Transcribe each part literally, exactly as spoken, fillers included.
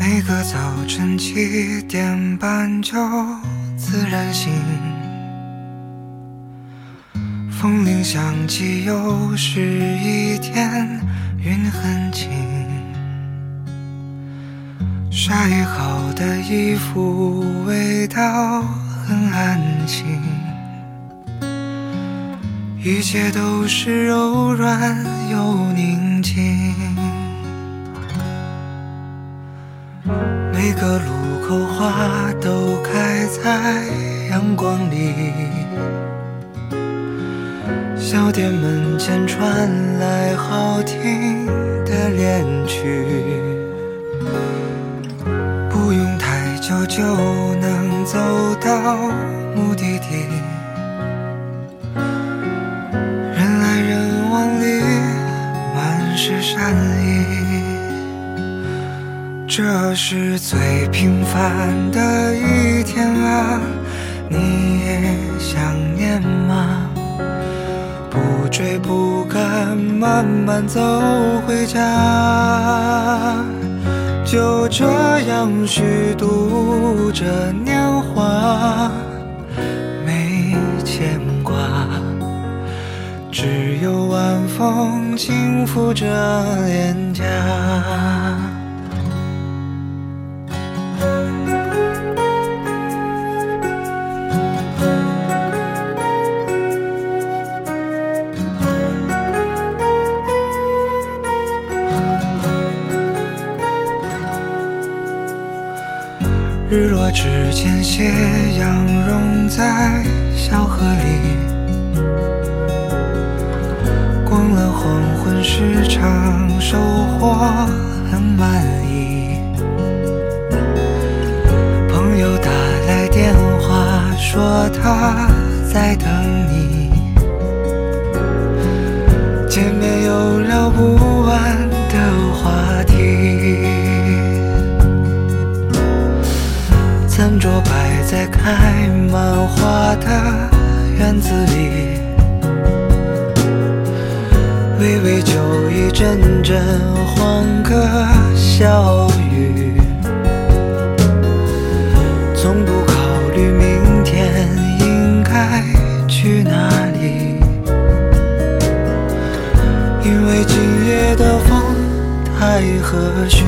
每个早晨七点半就自然醒，风铃响起，又是一天，云很轻，晒好的衣服味道很安心，一切都是柔软又宁静。每个路口花都开在阳光里，小店门前传来好听的恋曲，不用太久就能走到目的地，人来人往里满是善意。这是最平凡的一天啊，你也想念吗？不追不赶，慢慢走回家，就这样虚度着年华，没牵挂，只有晚风轻拂着脸颊。日落之前，斜阳融在小河里，逛了黄昏市场，收获很满意。朋友打来电话说他在等你，见面有聊不完的话题。餐桌摆在开满花的院子里，微微酒意，阵阵欢歌笑语，从不考虑明天应该去哪里，因为今夜的风太和煦。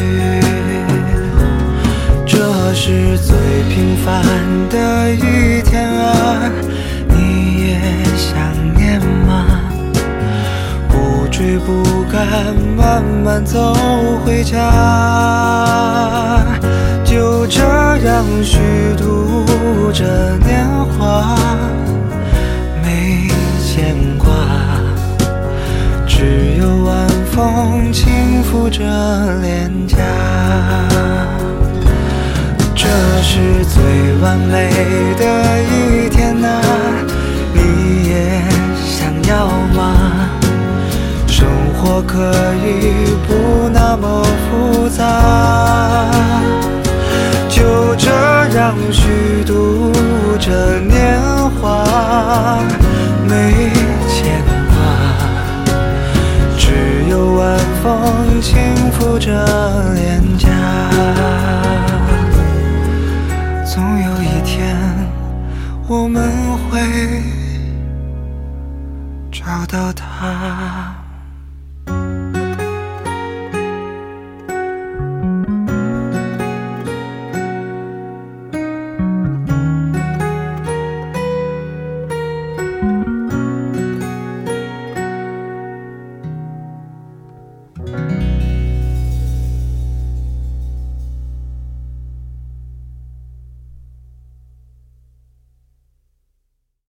这是最平凡的一天啊，你也想念吗？不追不赶，慢慢走回家，就这样虚度着年华，没牵挂，只有晚风轻拂着脸颊。这是最完美的一天啊，你也想要吗？生活可以不那么复杂，就这样虚度着年华，没牵挂，只有晚风轻拂着脸颊。总有一天，我们会找到他。